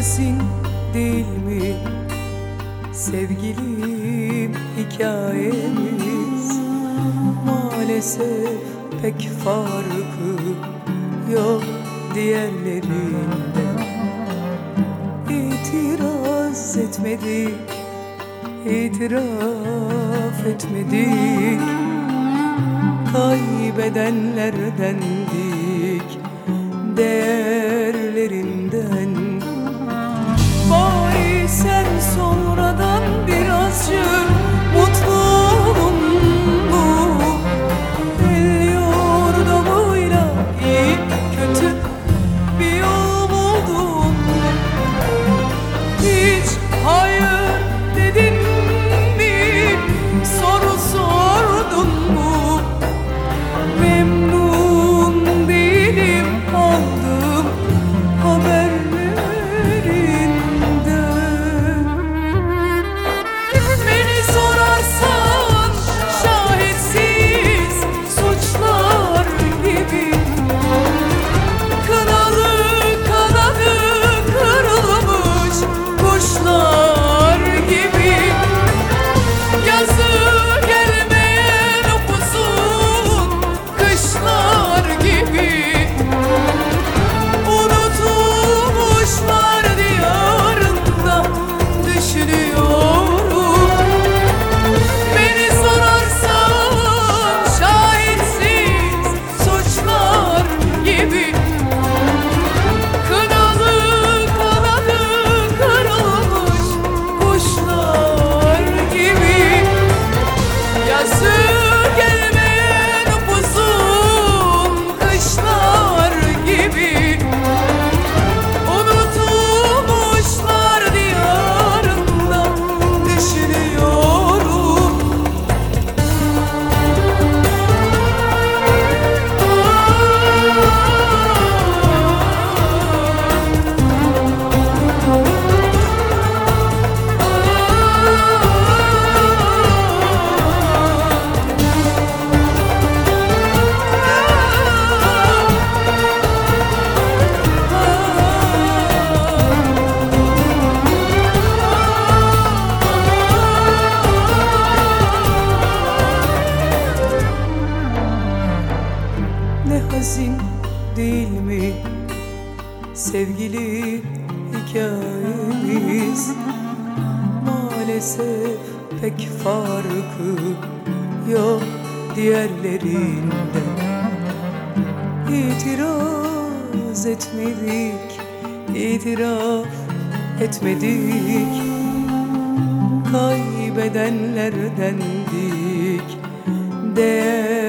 hazin değil mi sevgilim hikayemiz? Maalesef pek farkı yok diğerlerinden. İtiraz etmedik, itiraf etmedik, kaybedenlerdendik, değerlerinden. Bari sen sonradan birazcık mutlu olun mu? El yordamıyla iyi kötü bir yol buldun. Hiç hayır dedin mi? Soru sordun mu? Memnun değilim aldığım haberlerinden. Beni sorarsan şahitsiz suçlar gibi, kınalı kanadı kırılmış kuşlar gibi, yazı gelmeyen upuzun kışlar gibi, unutulmuşlar diyarında düşünüyorum. Beni sorarsan şahitsiz suçlar gibi, kınalı kanadı kırılmış kuşlar gibi, yazı gelmeyen upuzun kışlar gibi, unutulmuşlar diyarında düşünüyorum. Ne hazin değil mi sevgili hikayemiz? Maalesef pek farkı yok diğerlerinden. İtiraz etmedik, itiraf etmedik, kaybedenlerdendik, değer